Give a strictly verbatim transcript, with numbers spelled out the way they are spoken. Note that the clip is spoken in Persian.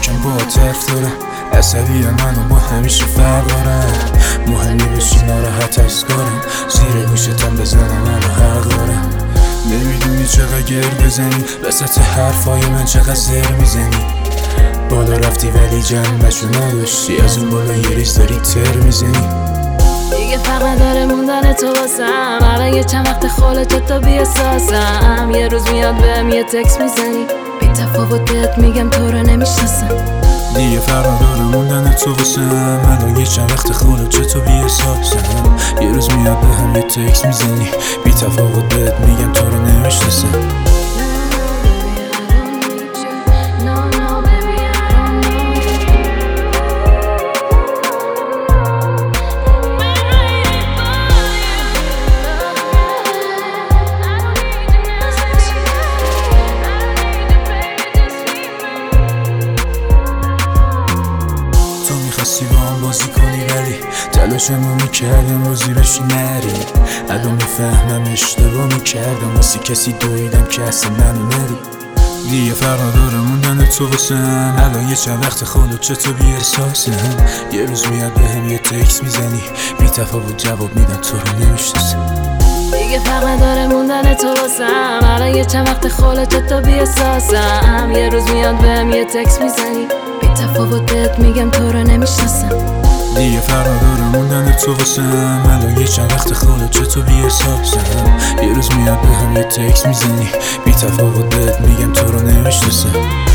یکم با تف دارم عصبی منو با همیشه فرق دارم مهمی بشی ناراحت از کارم زیر گوشتم بزنم منو حق دارم نمیدونی چقدر گرد بزنی وسط حرفای من چقدر زر میزنی بالا رفتی ولی جنبشو نداشتی از اون بالا یه ریز داری تر میزنی دیگه فرق نداره موندن تو واسم الان یه چند وقت خالت تو بی‌احساسم یه روز میاد بهم یه تکس میزنی بی تفاوت بهت میگم تو رو نمیشناسم دیگه فرق نداره موندن تو واسم الان یه چند وقت خالت تو بی‌احساسم یه روز میاد بهم یه تکس میزنی بی تفاوت بهت میگم تو رو نمیشناسم میخواستی با هم بازی کنی ولی تلاشمو میکردم روزی بشی نری الان میفهمم اشتباه میکردم واسه کسی دویدم که اصلا منو نری دیگه فرق نداره موندن تو واسم الان یه چند وقت خالو چطور بی‌احساسم یه روز میاد بهم یه تکس میزنی بی تفاوت جواب میدم تو رو نمیشناسم دیگه فرق نداره موندن تو واسم الان یه چند وقت خالت تو بی‌احساسم یه روز میاد بهم یه تکس میزنی بی تفاوت بهت میگم تو رو نمیشناسم دیگه فرق نداره موندن تو واسم الان یه چند وقت خالت چطور بی‌احساسم یه روز میاد بهم یه تکس میزنی بی تفاوت بهت میگم تو رو نمیشناسم